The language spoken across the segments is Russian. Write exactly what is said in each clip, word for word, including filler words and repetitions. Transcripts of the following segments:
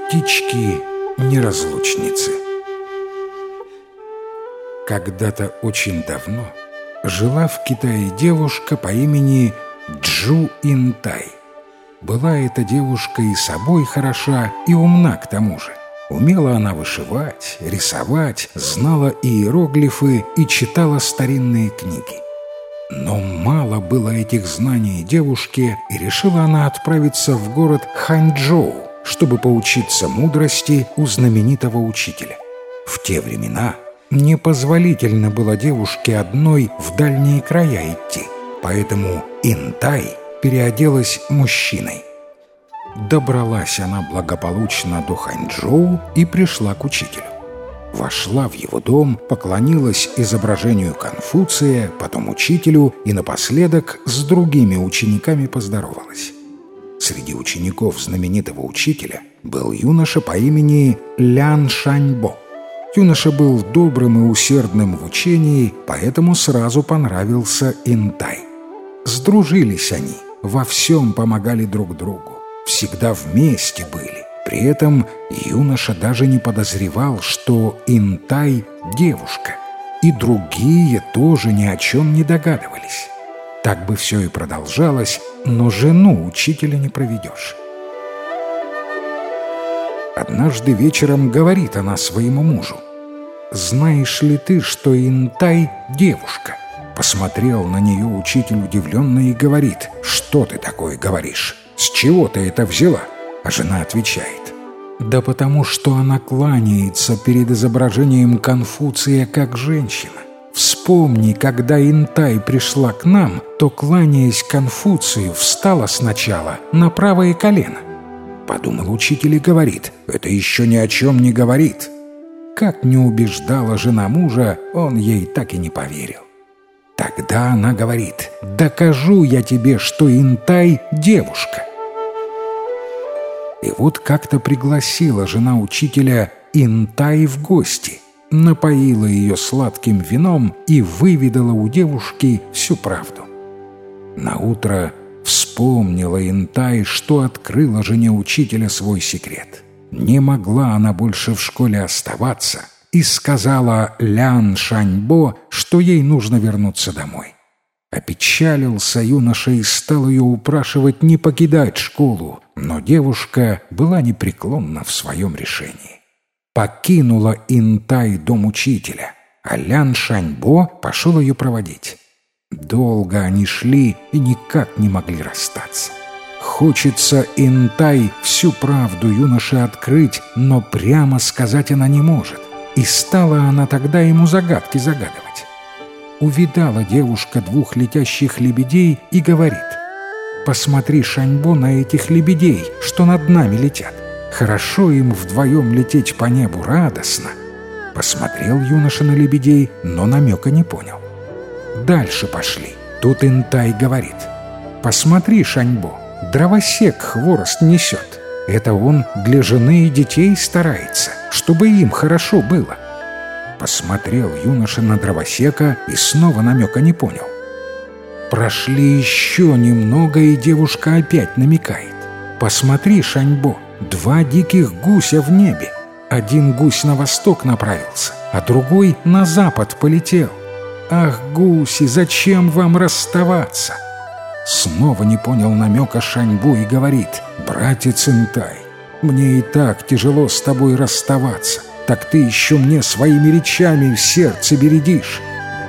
Птички-неразлучницы. Когда-то очень давно жила в Китае девушка по имени Джу Интай. Была эта девушка и собой хороша, и умна к тому же. Умела она вышивать, рисовать, знала иероглифы и читала старинные книги. Но мало было этих знаний девушке, и решила она отправиться в город Ханчжоу, чтобы поучиться мудрости у знаменитого учителя. В те времена непозволительно было девушке одной в дальние края идти, поэтому Интай переоделась мужчиной. Добралась она благополучно до Ханчжоу и пришла к учителю. Вошла в его дом, поклонилась изображению Конфуция, потом учителю и напоследок с другими учениками поздоровалась. Среди учеников знаменитого учителя был юноша по имени Лян Шаньбо. Юноша был добрым и усердным в учении, поэтому сразу понравился Интай. Сдружились они, во всем помогали друг другу, всегда вместе были. При этом юноша даже не подозревал, что Интай – девушка, и другие тоже ни о чем не догадывались. Так бы все и продолжалось, но жену учителя не проведешь. Однажды вечером говорит она своему мужу: «Знаешь ли ты, что Интай – девушка?» Посмотрел на нее учитель удивленно и говорит: «Что ты такое говоришь? С чего ты это взяла?» А жена отвечает: «Да потому что она кланяется перед изображением Конфуция как женщина. Вспомни, когда Интай пришла к нам, то, кланяясь Конфуцию, встала сначала на правое колено». Подумал учитель и говорит: «Это еще ни о чем не говорит». Как не убеждала жена мужа, он ей так и не поверил. Тогда она говорит: «Докажу я тебе, что Интай – девушка». И вот как-то пригласила жена учителя Интай в гости, напоила ее сладким вином и выведала у девушки всю правду. Наутро вспомнила Интай, что открыла жене учителя свой секрет. Не могла она больше в школе оставаться и сказала Лян Шаньбо, что ей нужно вернуться домой. Опечалился юноша и стал ее упрашивать не покидать школу, но девушка была непреклонна в своем решении. Покинула Интай дом учителя, а Лян Шаньбо пошел ее проводить. Долго они шли и никак не могли расстаться. Хочется Интай всю правду юноше открыть, но прямо сказать она не может. И стала она тогда ему загадки загадывать. Увидала девушка двух летящих лебедей и говорит: «Посмотри, Шаньбо, на этих лебедей, что над нами летят. Хорошо им вдвоем лететь по небу радостно». Посмотрел юноша на лебедей, но намека не понял. Дальше пошли. Тут Интай говорит: «Посмотри, Шаньбо, дровосек хворост несет. Это он для жены и детей старается, чтобы им хорошо было». Посмотрел юноша на дровосека и снова намека не понял. Прошли еще немного, и девушка опять намекает: «Посмотри, Шаньбо, два диких гуся в небе. Один гусь на восток направился, а другой на запад полетел. Ах, гуси, зачем вам расставаться?» Снова не понял намека Шаньбо и говорит: «Братец Интай, мне и так тяжело с тобой расставаться, так ты еще мне своими речами в сердце бередишь».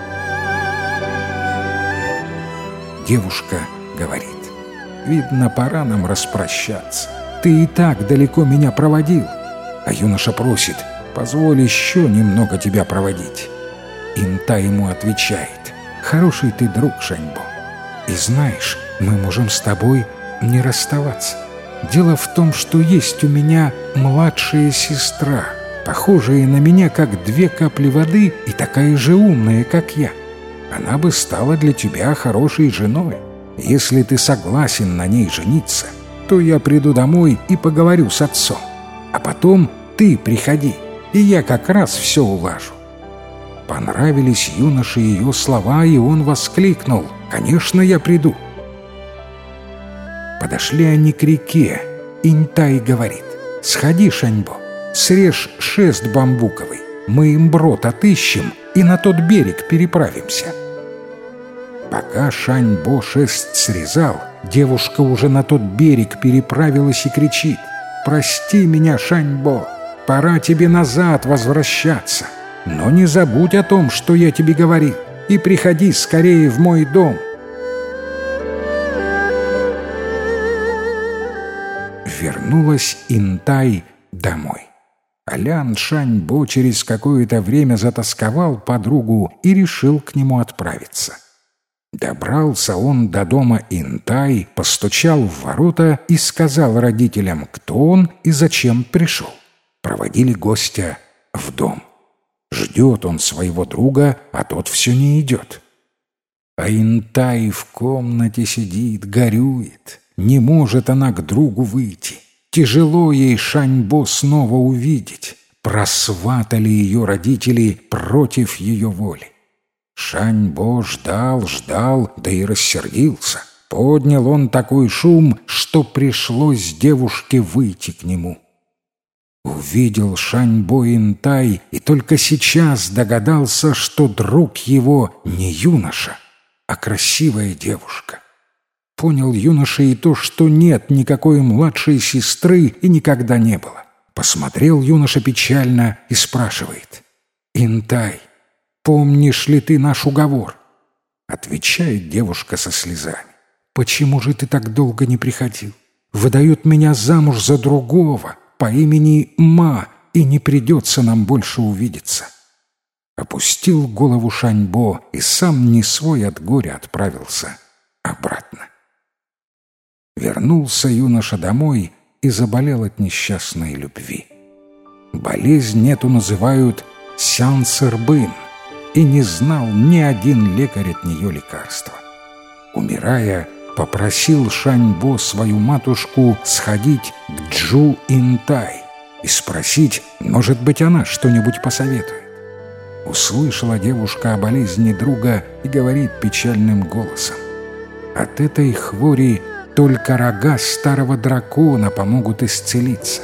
Девушка говорит: «Видно, пора нам распрощаться. Ты и так далеко меня проводил». А юноша просит: «Позволь еще немного тебя проводить». Интай ему отвечает: «Хороший ты друг, Шаньбо. И знаешь, мы можем с тобой не расставаться. Дело в том, что есть у меня младшая сестра, похожая на меня, как две капли воды, и такая же умная, как я. Она бы стала для тебя хорошей женой. Если ты согласен на ней жениться, то я приду домой и поговорю с отцом. А потом ты приходи, и я как раз все улажу». Понравились юноше ее слова, и он воскликнул: «Конечно, я приду». Подошли они к реке. Интай говорит: Сходи, Шаньбо, срежь шест бамбуковый, мы им брод отыщем и на тот берег переправимся». Пока Шаньбо шест срезал, девушка уже на тот берег переправилась и кричит: «Прости меня, Шаньбо, пора тебе назад возвращаться, но не забудь о том, что я тебе говорил, и приходи скорее в мой дом». Вернулась Интай домой. Лян Шаньбо через какое-то время затасковал подругу и решил к нему отправиться. Добрался он до дома Интай, постучал в ворота и сказал родителям, кто он и зачем пришел. Проводили гостя в дом. Ждет он своего друга, а тот все не идет. А Интай в комнате сидит, горюет. Не может она к другу выйти. Тяжело ей Шаньбо снова увидеть. Просватали ее родители против ее воли. Шаньбо ждал, ждал, да и рассердился. Поднял он такой шум, что пришлось девушке выйти к нему. Увидел Шаньбо Интай и только сейчас догадался, что друг его не юноша, а красивая девушка. Понял юноша и то, что нет никакой младшей сестры и никогда не было. Посмотрел юноша печально и спрашивает: «Интай, помнишь ли ты наш уговор?» Отвечает девушка со слезами: «Почему же ты так долго не приходил? Выдают меня замуж за другого по имени Ма, и не придется нам больше увидеться». Опустил голову Шаньбо и сам не свой от горя отправился обратно. Вернулся юноша домой и заболел от несчастной любви. Болезнь эту называют сян-сырбын, и не знал ни один лекарь от нее лекарства. Умирая, попросил Шаньбо свою матушку сходить к Джу Интай и спросить, может быть, она что-нибудь посоветует. Услышала девушка о болезни друга и говорит печальным голосом: «От этой хвори только рога старого дракона помогут исцелиться».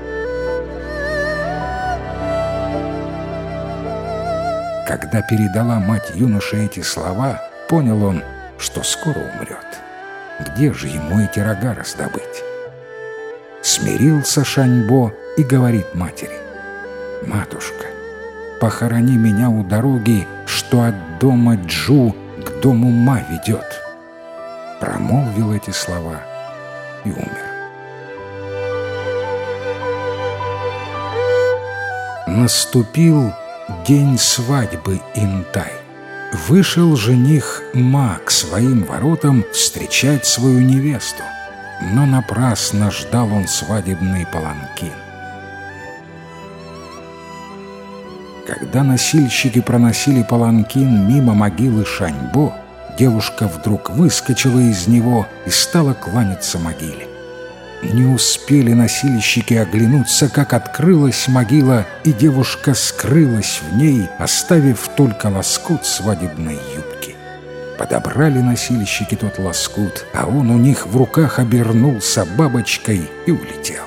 Когда передала мать юноше эти слова, понял он, что скоро умрет. Где же ему эти рога раздобыть? Смирился Шаньбо и говорит матери: «Матушка, похорони меня у дороги, что от дома Джу к дому Ма ведет». Промолвил эти слова и умер. Наступил день свадьбы Интай. Вышел жених Ма к своим воротам встречать свою невесту, но напрасно ждал он свадебный паланкин. Когда носильщики проносили паланкин мимо могилы Шаньбо, девушка вдруг выскочила из него и стала кланяться могиле. Не успели носильщики оглянуться, как открылась могила, и девушка скрылась в ней, оставив только лоскут свадебной юбки. Подобрали носильщики тот лоскут, а он у них в руках обернулся бабочкой и улетел.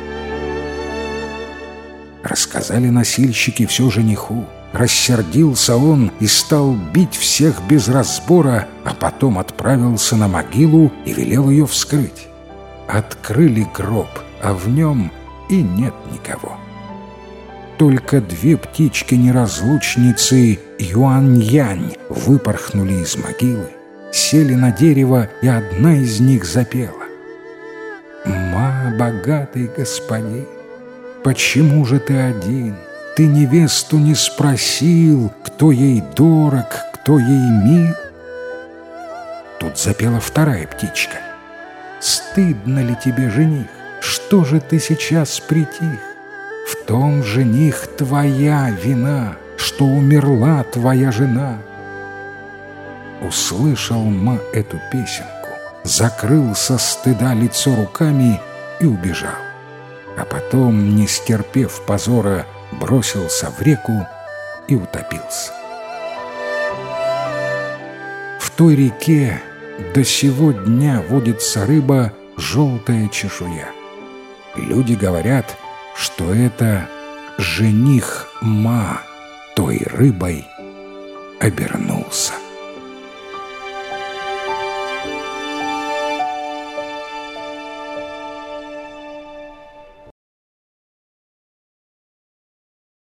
Рассказали носильщики все жениху. Рассердился он и стал бить всех без разбора, а потом отправился на могилу и велел ее вскрыть. Открыли гроб, а в нем и нет никого. Только две птички-неразлучницы Юань-Янь выпорхнули из могилы, сели на дерево, и одна из них запела: «Ма, богатый господин, почему же ты один? Ты невесту не спросил, кто ей дорог, кто ей мил?» Тут запела вторая птичка: «Стыдно ли тебе, жених? Что же ты сейчас притих? В том, жених, твоя вина, что умерла твоя жена». Услышал Ма эту песенку, закрыл со стыда лицо руками и убежал. А потом, не стерпев позора, бросился в реку и утопился. В той реке до сего дня водится рыба «желтая чешуя». Люди говорят, что это жених Ма той рыбой обернулся.